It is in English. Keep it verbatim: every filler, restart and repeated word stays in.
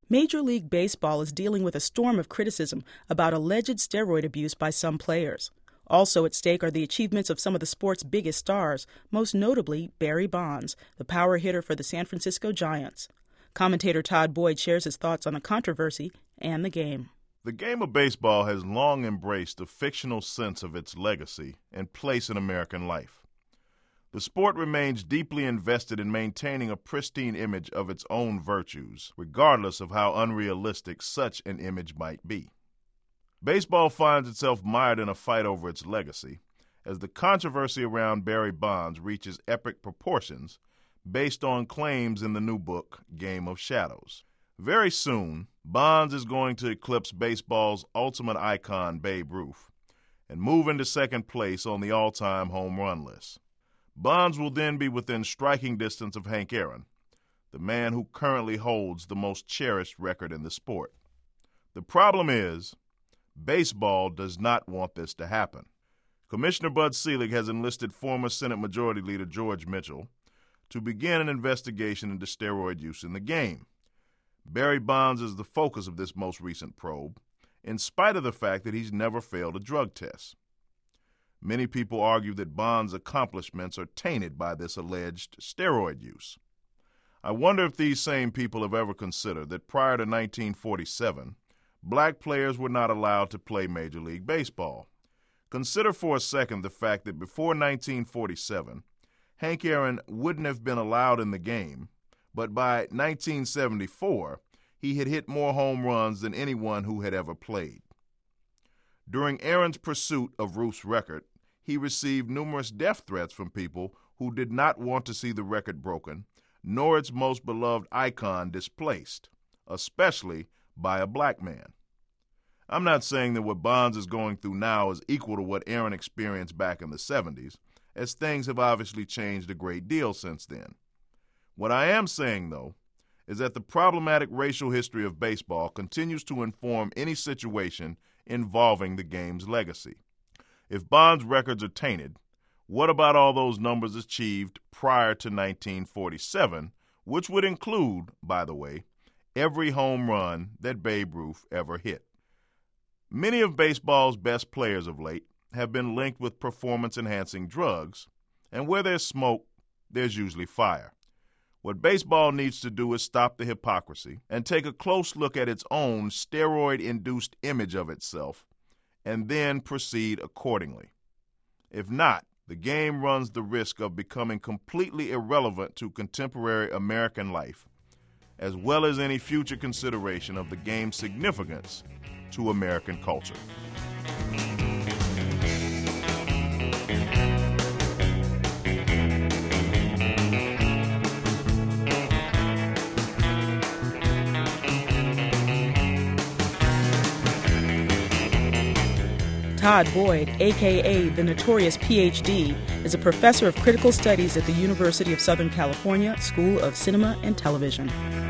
Major League Baseball is dealing with a storm of criticism about alleged steroid abuse by some players. Also at stake are the achievements of some of the sport's biggest stars, most notably Barry Bonds, the power hitter for the San Francisco Giants. Commentator Todd Boyd shares his thoughts on the controversy and the game. The game of baseball has long embraced a fictional sense of its legacy and place in American life. The sport remains deeply invested in maintaining a pristine image of its own virtues, regardless of how unrealistic such an image might be. Baseball finds itself mired in a fight over its legacy, as the controversy around Barry Bonds reaches epic proportions based on claims in the new book, Game of Shadows. Very soon, Bonds is going to eclipse baseball's ultimate icon, Babe Ruth, and move into second place on the all-time home run list. Bonds will then be within striking distance of Hank Aaron, the man who currently holds the most cherished record in the sport. The problem is, baseball does not want this to happen. Commissioner Bud Selig has enlisted former Senate Majority Leader George Mitchell to begin an investigation into steroid use in the game. Barry Bonds is the focus of this most recent probe, in spite of the fact that he's never failed a drug test. Many people argue that Bonds' accomplishments are tainted by this alleged steroid use. I wonder if these same people have ever considered that prior to nineteen forty-seven, black players were not allowed to play Major League Baseball. Consider for a second the fact that before nineteen forty-seven, Hank Aaron wouldn't have been allowed in the game, but by nineteen seventy-four, he had hit more home runs than anyone who had ever played. During Aaron's pursuit of Ruth's record, he received numerous death threats from people who did not want to see the record broken, nor its most beloved icon displaced, especially by a black man. I'm not saying that what Bonds is going through now is equal to what Aaron experienced back in the seventies, as things have obviously changed a great deal since then. What I am saying, though, is that the problematic racial history of baseball continues to inform any situation involving the game's legacy. If Bonds' records are tainted, what about all those numbers achieved prior to nineteen forty-seven, which would include, by the way, every home run that Babe Ruth ever hit? Many of baseball's best players of late have been linked with performance-enhancing drugs, and where there's smoke, there's usually fire. What baseball needs to do is stop the hypocrisy and take a close look at its own steroid-induced image of itself, and then proceed accordingly. If not, the game runs the risk of becoming completely irrelevant to contemporary American life, as well as any future consideration of the game's significance to American culture. Todd Boyd, a k a the Notorious P H D, is a professor of critical studies at the University of Southern California School of Cinema and Television.